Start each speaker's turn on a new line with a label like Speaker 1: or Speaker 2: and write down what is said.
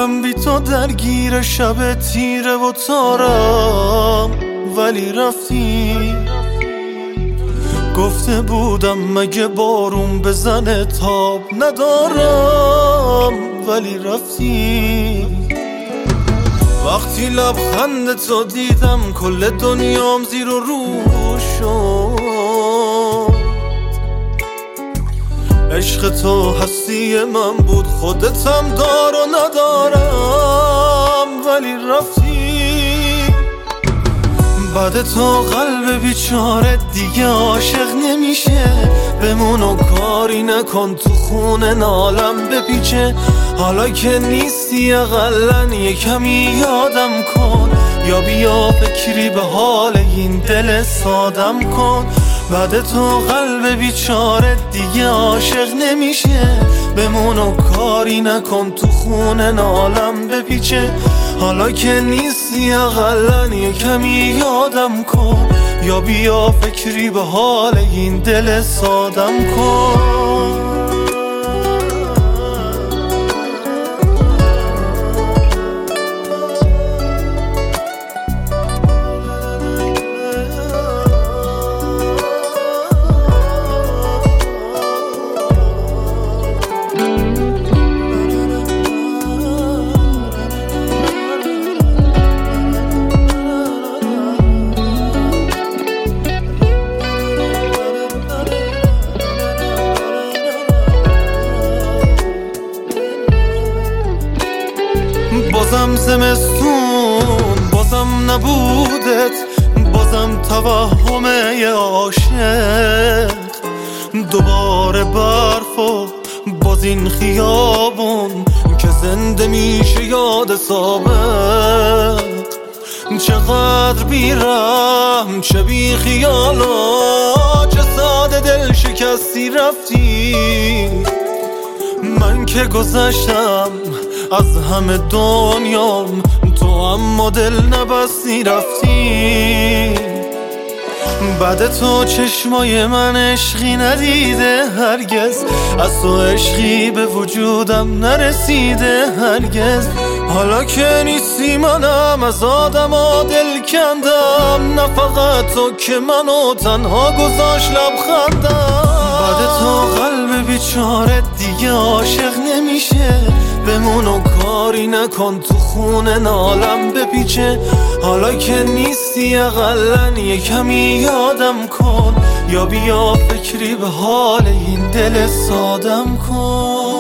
Speaker 1: دلم بی تو درگیر شب تیره و تارم، ولی رفتی. گفته بودم مگه بارون بزنه تاب ندارم، ولی رفتی. وقتی لبخند تو دیدم کل دنیام زیر و رو شد. عشق تو هستی من بود، خودتم دار و ندارم، ولی رفتی. بعد تو قلب بیچاره دیگه عاشق نمیشه. بمون و کاری نکن تو خونه نالم بپیچه. حالا که نیستی اقلن یه کمی یادم کن، یا بیا فکری به حال این دل سادم کن. بعد تو قلب بیچاره دیگه عاشق نمیشه. بمون و کاری نکن تو خونه نالم بپیچه. حالا که نیستی اقلن یه کمی یادم کن، یا بیا فکری به حال این دل سادم کن. بازم زمستون، بازم نبودت، بازم توهم یه عاشق. دوباره برف و باز این خیابون که زنده میشه یاد سابق. چقدر بیرحم چه بی خیالا، چه ساده دل شکستی رفتی. من که گذشتم از همه دنیام، تو اما دل نبستی رفتی. بعد تو چشمای من عشقی ندیده هرگز، از تو عشقی به وجودم نرسیده هرگز. حالا که نیستی منم از آدما دل کندم، نه فقط تو که منو تنها گذاشت لبخندم. بعد تو قلب بیچاره دیگه عاشق نمیشه. بمون و کاری نکن تو خونه نالم بپیچه. حالا که نیستی اقلن یه کمی یادم کن، یا بیا فکری به حال این دل سادم کن.